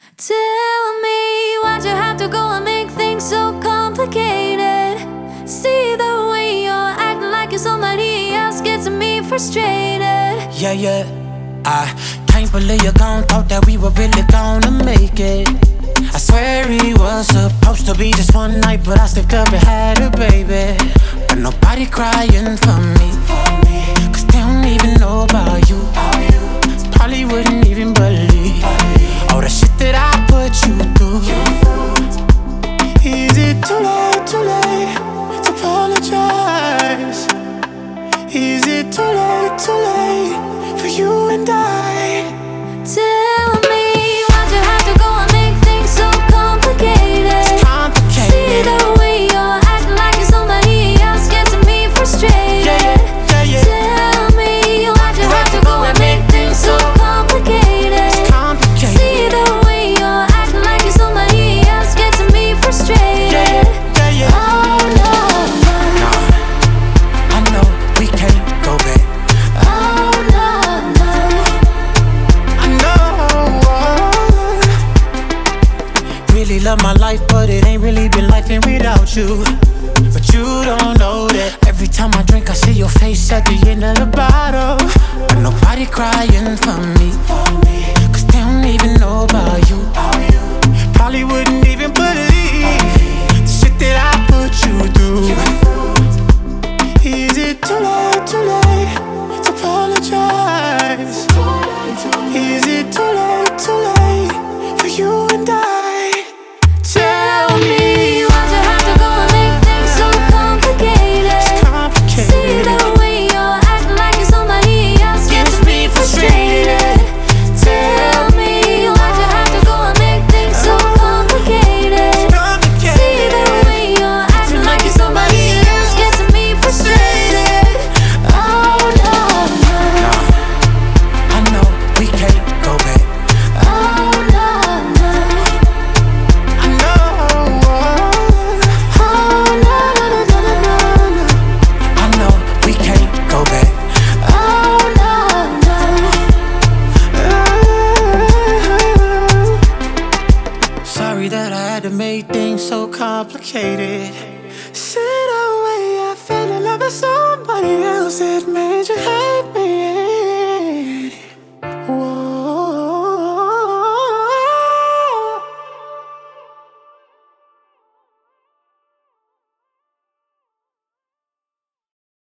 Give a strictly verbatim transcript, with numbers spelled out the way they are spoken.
Tell me, why'd you have to go and make things so complicated? See the way you're acting like you're somebody else gets me frustrated. Yeah, yeah, I can't believe you gone. Thought that we were really gonna make it. I swear it was supposed to be just one night, but I slipped up and had a baby. But nobody crying for me, cause they don't even know about you. Probably wouldn't even believe all the shit that I put you through. Is it too late, too late to apologize? Is it too late, too late for you and I? Tell me, why'd you have to go and make things so complicated? It's complicated. See the way you're acting like you're somebody else gets me frustrated. Yeah, yeah, yeah, yeah. Tell me, why'd you have to go and make things so complicated? It's complicated. See the way you're acting like you're somebody else gets me frustrated. Yeah, yeah, yeah. Oh no, no. Nah, I know we can't go back. Oh no, no. I know. Really love my life, but it ain't really been life in without you. But you don't know that. Every time I drink, I see your face at the end of the bottle. But nobody crying for me, cause they don't even know about you. Probably wouldn't even believe the shit that I put you through. Is it too late, too late to apologize? Is it too late, too late for you and I? Tell me, Why'd you have to go and make things so complicated? it's complicated. See the way you're acting like you're somebody else gets me frustrated. Tell me, why'd you have to go and make things so complicated? See the way you're acting like you're somebody else gets me frustrated. Oh no, no. Nah, I know we can't go back. Oh no, no. I know. Oh no, no, no, no, no, no. I know we can't go back. Oh no, no. Sorry that I had to make things so complicated. See the way I fell in love with somebody else, it made you hate